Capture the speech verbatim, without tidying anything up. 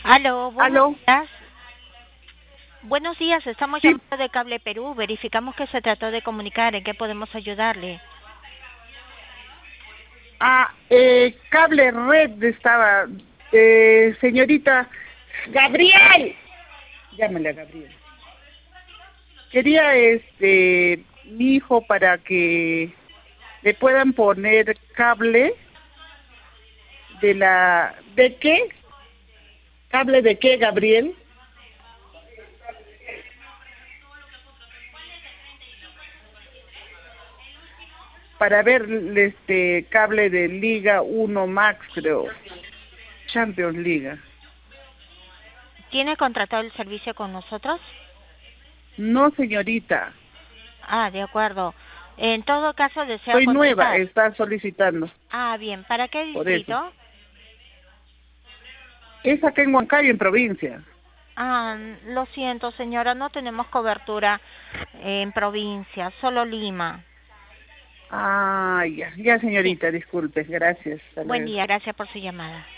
Aló, buenos ¿Aló? días. Buenos días, estamos Sí. llamando de Cable Perú. Verificamos que se trató de comunicar. ¿En qué podemos ayudarle? Ah, eh, cable red estaba. Eh, señorita Gabriel. Llámale a Gabriel. Quería, este, mi hijo para que le puedan poner cable de la... ¿De qué? ¿Cable de qué, Gabriel? Para ver, este, cable de Liga uno Max, creo. Champions Liga. ¿Tiene contratado el servicio con nosotros? No, señorita. Ah, de acuerdo. En todo caso, desea Soy nueva, contratar. está solicitando. Ah, bien. ¿Para qué Por eso. distrito? Es acá en Huancayo, en provincia. Ah, lo siento, señora, no tenemos cobertura en provincia, solo Lima. Ah, ya, ya Sí. señorita, disculpe, gracias, hasta Buen luego. día, gracias por su llamada.